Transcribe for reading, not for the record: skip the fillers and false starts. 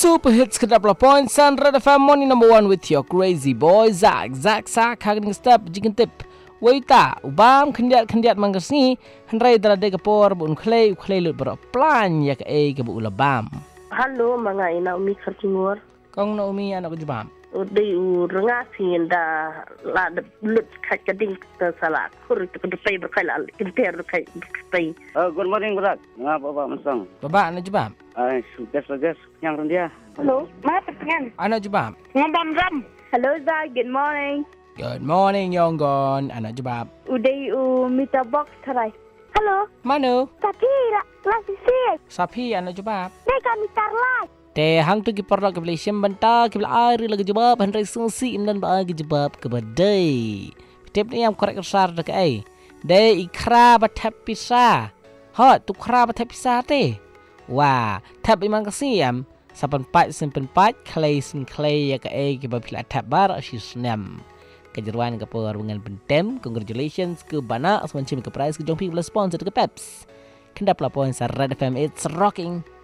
Super hits kedap point Sandra FM morning number 1 with your crazy boy Zak kaging step jikin tip Waita ubam kendiat mangkasni handrai terade kapor bun klei lut beroplan ya ke bu ulabam. Halo mga ina umi kertingur. Kong na umi anak jubam. Uday renga sinda la lut kading salat kur ke depai berkala kinter kai depai. Good morning Barak. Ngapa Bapak Masang? Baba anak jubam. Sugas yang rendia. Halo, ma petengan. Anak jubam. Ngabam ram. Hello Zak, good morning. Good morning Yonggon anak jubam. Uday mita box tarai. Halo. Manu? Tapi la sisik. Sapi anak jubam. Deka mitar lai. Te hang tu ki perlu ke Malaysia benta ki bela air lagi jawab handrai sungsi dan bagi jawab ke badai. Tip ni yang korek besar dak ai. De ikra batap pisah. Hot tu kra batap pisah te. Wah, tap imang kasiam. Sapan pat clay ya ke ai ki bapila tap bar asisnam. Kejeruan ke perwengan bentem. Congratulations ke bana semuanya ke prize ke jompi plus sponsor ke Peps. Kendap laporan Red FM, it's rocking.